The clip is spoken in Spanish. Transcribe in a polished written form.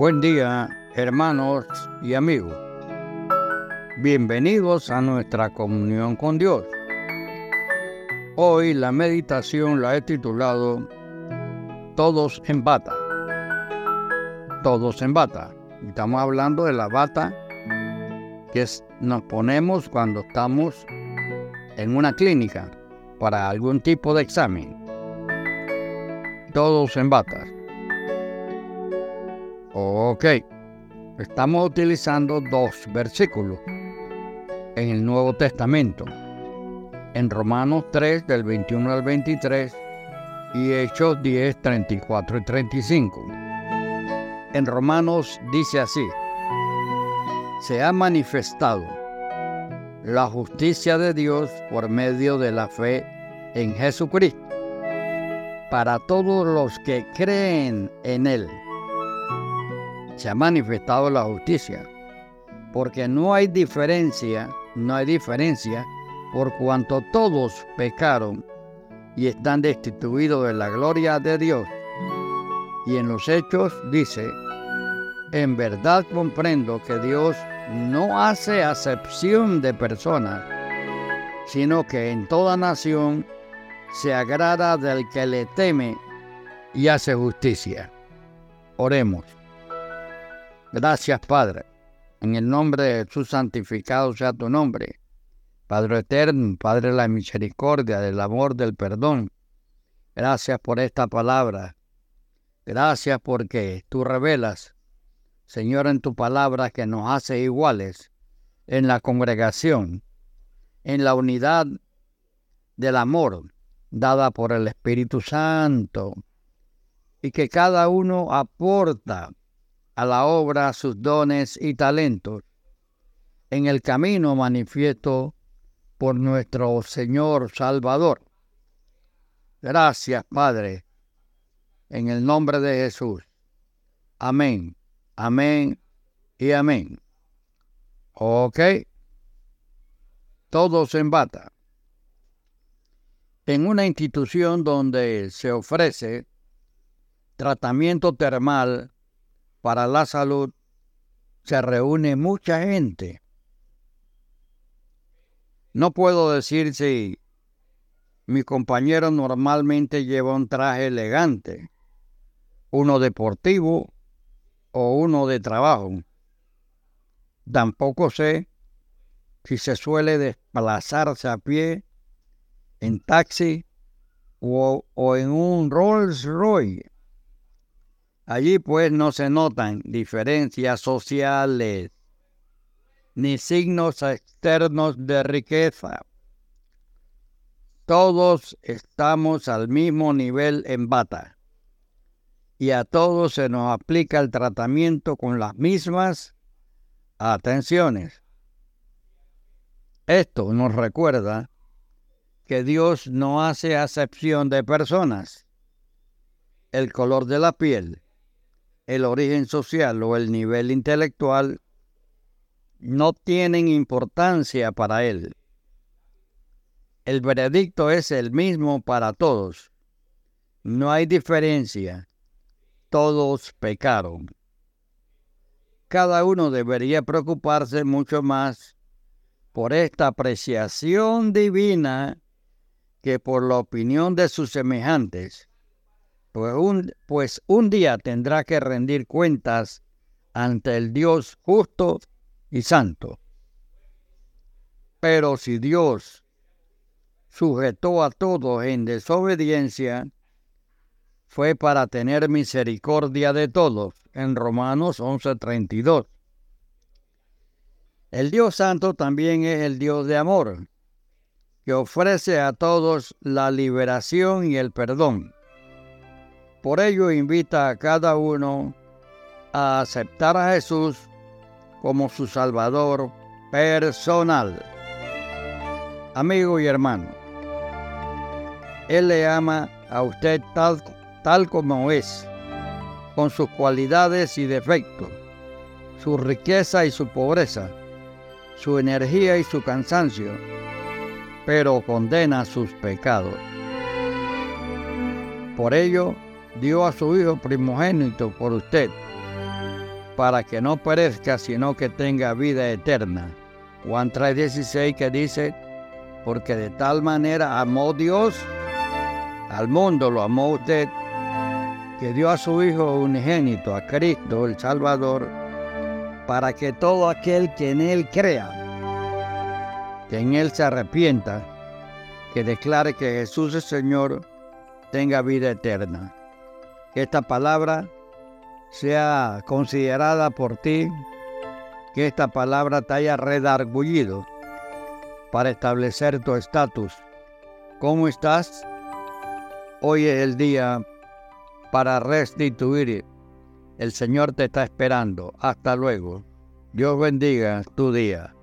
Buen día, hermanos y amigos. Bienvenidos a nuestra comunión con Dios. Hoy la meditación la he titulado Todos en bata. Todos en bata. Estamos hablando de la bata que nos ponemos cuando estamos en una clínica para algún tipo de examen. Todos en bata. Ok, estamos utilizando dos versículos en el Nuevo Testamento, en Romanos 3, del 21 al 23, y Hechos 10, 34 y 35. En Romanos dice así: se ha manifestado la justicia de Dios por medio de la fe en Jesucristo, para todos los que creen en Él. Se ha manifestado la justicia, porque no hay diferencia, por cuanto todos pecaron y están destituidos de la gloria de Dios. Y en los Hechos dice: en verdad comprendo que Dios no hace acepción de personas, sino que en toda nación se agrada del que le teme y hace justicia. Oremos. Gracias, Padre. En el nombre de Jesús, santificado sea tu nombre. Padre eterno, Padre de la misericordia, del amor, del perdón. Gracias por esta palabra. Gracias porque tú revelas, Señor, en tu palabra que nos hace iguales en la congregación, en la unidad del amor dada por el Espíritu Santo, y que cada uno aporta a la obra sus dones y talentos en el camino manifiesto por nuestro Señor Salvador. Gracias, Padre, en el nombre de Jesús. Amén, amén y amén. Ok. Todos en bata. En una institución donde se ofrece tratamiento termal para la salud, se reúne mucha gente. No puedo decir si mi compañero normalmente lleva un traje elegante, uno deportivo o uno de trabajo. Tampoco sé si se suele desplazarse a pie, en taxi o en un Rolls Royce. Allí pues no se notan diferencias sociales ni signos externos de riqueza. Todos estamos al mismo nivel en bata y a todos se nos aplica el tratamiento con las mismas atenciones. Esto nos recuerda que Dios no hace acepción de personas. El color de la piel, el origen social o el nivel intelectual no tienen importancia para Él. El veredicto es el mismo para todos. No hay diferencia. Todos pecaron. Cada uno debería preocuparse mucho más por esta apreciación divina que por la opinión de sus semejantes. Pues un día tendrá que rendir cuentas ante el Dios justo y santo. Pero si Dios sujetó a todos en desobediencia, fue para tener misericordia de todos, en Romanos 11:32. El Dios santo también es el Dios de amor, que ofrece a todos la liberación y el perdón. Por ello invita a cada uno a aceptar a Jesús como su Salvador personal. Amigo y hermano, Él le ama a usted tal como es, con sus cualidades y defectos, su riqueza y su pobreza, su energía y su cansancio, pero condena sus pecados. Por ello, dio a su Hijo primogénito por usted, para que no perezca, sino que tenga vida eterna. Juan 3:16 que dice, porque de tal manera amó Dios al mundo, lo amó usted, que dio a su Hijo unigénito, a Cristo el Salvador, para que todo aquel que en Él crea, que en Él se arrepienta, que declare que Jesús es Señor, tenga vida eterna. Que esta palabra sea considerada por ti, que esta palabra te haya redargullido para establecer tu estatus. ¿Cómo estás? Hoy es el día para restituir. El Señor te está esperando. Hasta luego. Dios bendiga tu día.